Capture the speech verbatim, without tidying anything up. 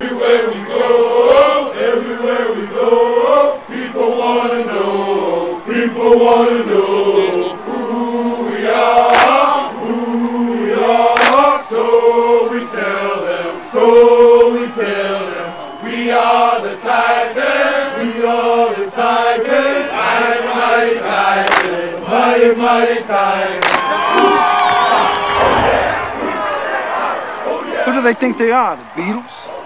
Everywhere we go, everywhere we go, people wanna know, people wanna know who we are, who we are. So we tell them, so we tell them, we are the Titans, we are the Titans, mighty, mighty Titans, mighty, mighty Titans. Who do they think they are, the Beatles?